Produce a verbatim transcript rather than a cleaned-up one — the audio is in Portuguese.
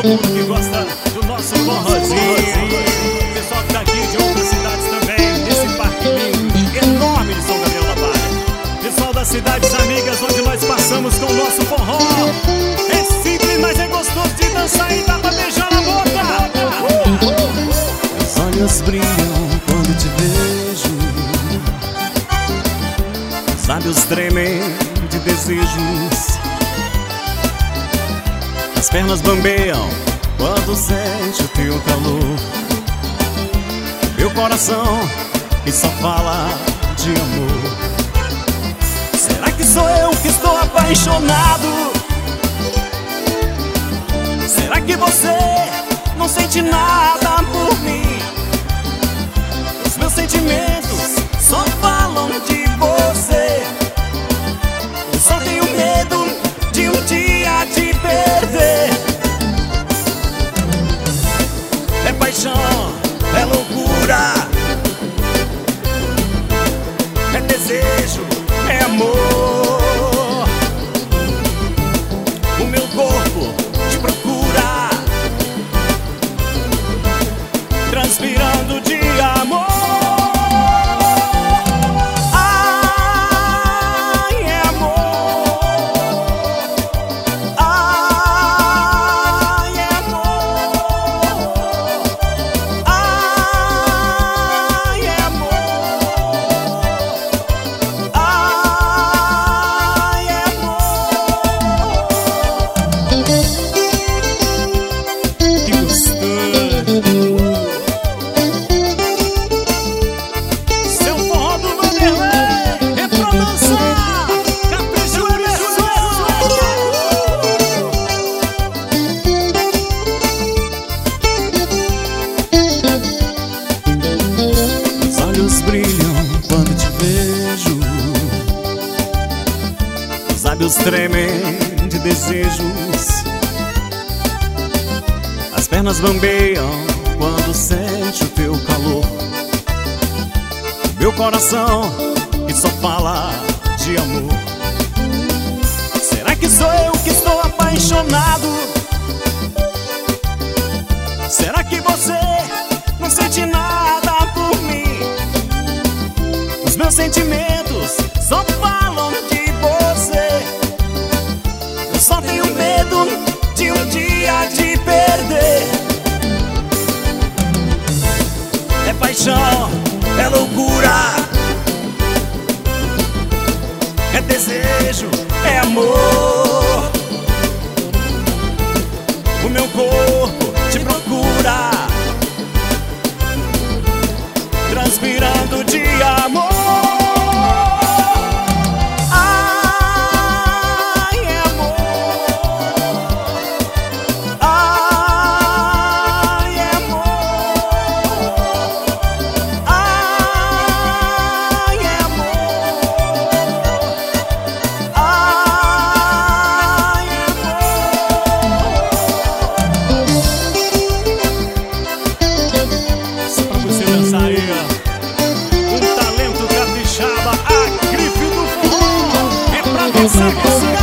todo mundo que gosta do nosso forrozinho. Pessoal que tá aqui de outras cidades também, nesse parque lindo, enorme de São Gabriel da Barra. Pessoal das cidades amigas onde nós passamos com o nosso forró. É simples, mas é gostoso de dançar e dá pra beijar na boca. Meus olhos brilham quando te vejo, os lábios tremem de desejos, as pernas bambeiam quando sente o teu calor. Meu coração que só fala de amor. Será que sou eu que estou apaixonado? Será que você não sente nada por mim? Os meus sentimentos só falam de você. Eu só tenho medo de um dia te perder. É paixão, é loucura, é desejo, é amor. O meu corpo te procura, transpirando de amor. Brilham quando te vejo, os lábios tremem de desejos, as pernas bambeiam quando sente o teu calor. Meu coração que só fala de amor. Será que sou eu que estou apaixonado? Será que você não sente nada por mim? Os meus sentimentos só falam de você. Eu só tenho medo de um dia te perder. É paixão, é loucura, é desejo, é amor. O meu corpo te procura, transpirando de amor. Um talento capixaba, a grife do forró é pra você.